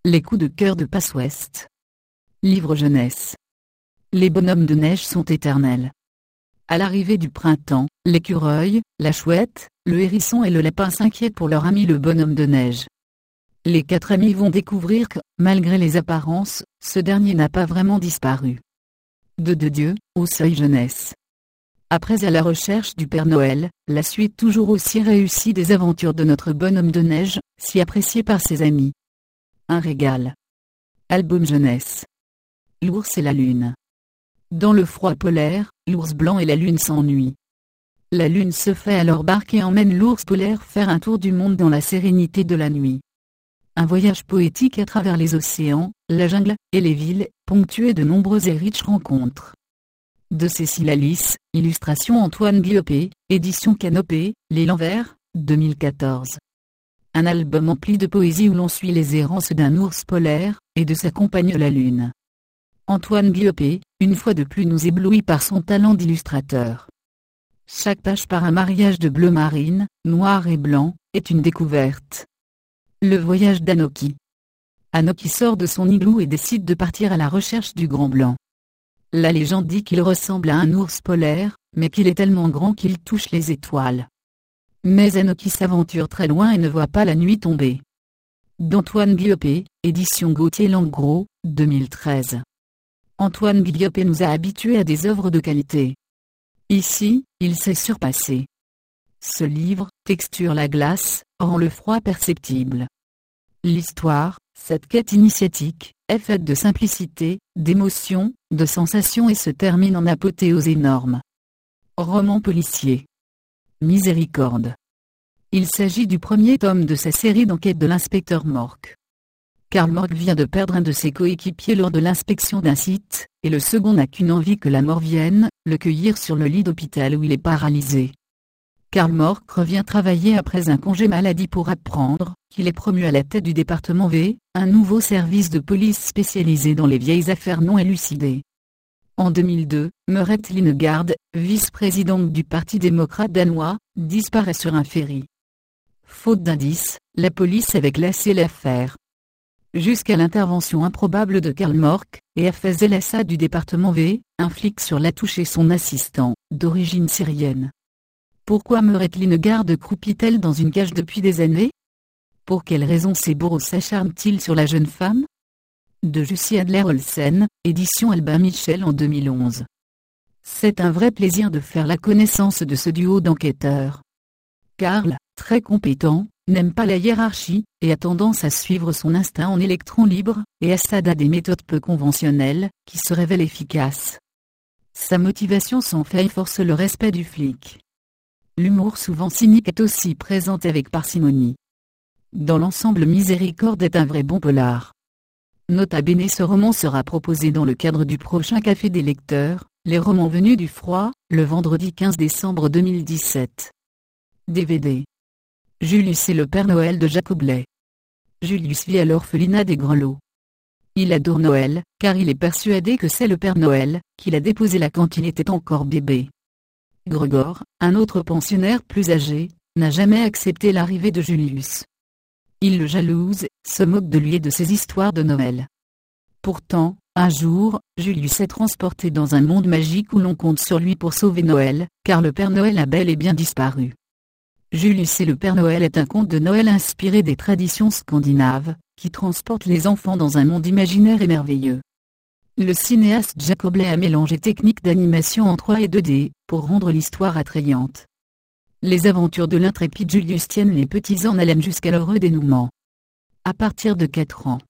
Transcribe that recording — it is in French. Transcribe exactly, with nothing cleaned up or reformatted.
Les coups de cœur de Passe-Ouest. Livre jeunesse. Les bonhommes de neige sont éternels. À l'arrivée du printemps, l'écureuil, la chouette, le hérisson et le lapin s'inquiètent pour leur ami le bonhomme de neige. Les quatre amis vont découvrir que, malgré les apparences, ce dernier n'a pas vraiment disparu. De de Dieu, au seuil jeunesse. Après À la recherche du Père Noël, la suite toujours aussi réussie des aventures de notre bonhomme de neige, si apprécié par ses amis. Un régal. Album jeunesse. L'ours et la lune. Dans le froid polaire, l'ours blanc et la lune s'ennuient. La lune se fait alors barque et emmène l'ours polaire faire un tour du monde dans la sérénité de la nuit. Un voyage poétique à travers les océans, la jungle, et les villes, ponctué de nombreuses et riches rencontres. De Cécile Alice, illustration Antoine Guillopé, édition Canopée, Les L'Envers, deux mille quatorze. Un album empli de poésie où l'on suit les errances d'un ours polaire, et de sa compagne la lune. Antoine Guillopé, une fois de plus nous éblouit par son talent d'illustrateur. Chaque page par un mariage de bleu marine, noir et blanc, est une découverte. Le voyage d'Anoki. Anoki sort de son igloo et décide de partir à la recherche du grand blanc. La légende dit qu'il ressemble à un ours polaire, mais qu'il est tellement grand qu'il touche les étoiles. Mais Anoki s'aventure très loin et ne voit pas la nuit tomber. D'Antoine Guillopé, édition Gauthier-Langros, deux mille treize. Antoine Guillopé nous a habitués à des œuvres de qualité. Ici, il s'est surpassé. Ce livre, texture la glace, rend le froid perceptible. L'histoire, cette quête initiatique, est faite de simplicité, d'émotion, de sensations et se termine en apothéose énorme. Roman policier. Miséricorde. Il s'agit du premier tome de sa série d'enquêtes de l'inspecteur Mork. Karl Mork vient de perdre un de ses coéquipiers lors de l'inspection d'un site, et le second n'a qu'une envie que la mort vienne, le cueillir sur le lit d'hôpital où il est paralysé. Karl Mork revient travailler après un congé maladie pour apprendre qu'il est promu à la tête du département V, un nouveau service de police spécialisé dans les vieilles affaires non élucidées. En deux mille deux, Mette Lindegaard, vice-présidente du Parti démocrate danois, disparaît sur un ferry. Faute d'indices, la police avait classé l'affaire. Jusqu'à l'intervention improbable de Karl Mork, et F Z L S A du département V, un flic sur la touche et son assistant, d'origine syrienne. Pourquoi Mette Lindegaard croupit-elle dans une cage depuis des années? Pour quelles raisons ces bourreaux s'acharnent-ils sur la jeune femme? De Jussi Adler-Olsen, édition Albin Michel en deux mille onze. C'est un vrai plaisir de faire la connaissance de ce duo d'enquêteurs. Karl, très compétent, n'aime pas la hiérarchie, et a tendance à suivre son instinct en électron libre, et Assad a des méthodes peu conventionnelles, qui se révèlent efficaces. Sa motivation sans faille force le respect du flic. L'humour souvent cynique est aussi présent avec parcimonie. Dans l'ensemble, Miséricorde est un vrai bon polar. Nota bene, ce roman sera proposé dans le cadre du prochain Café des lecteurs, Les romans venus du froid, le vendredi quinze décembre deux mille dix-sept. D V D. Julius et le Père Noël de Jacob Ley. Julius vit à l'orphelinat des Grelots. Il adore Noël, car il est persuadé que c'est le Père Noël, qui l'a déposé là quand il était encore bébé. Gregor, un autre pensionnaire plus âgé, n'a jamais accepté l'arrivée de Julius. Il le jalouse, se moque de lui et de ses histoires de Noël. Pourtant, un jour, Julius est transporté dans un monde magique où l'on compte sur lui pour sauver Noël, car le Père Noël a bel et bien disparu. Julius et le Père Noël est un conte de Noël inspiré des traditions scandinaves, qui transporte les enfants dans un monde imaginaire et merveilleux. Le cinéaste Jacob Ley a mélangé techniques d'animation en trois et deux D, pour rendre l'histoire attrayante. Les aventures de l'intrépide Julius tiennent les petits en haleine jusqu'à leur dénouement. À partir de quatre ans.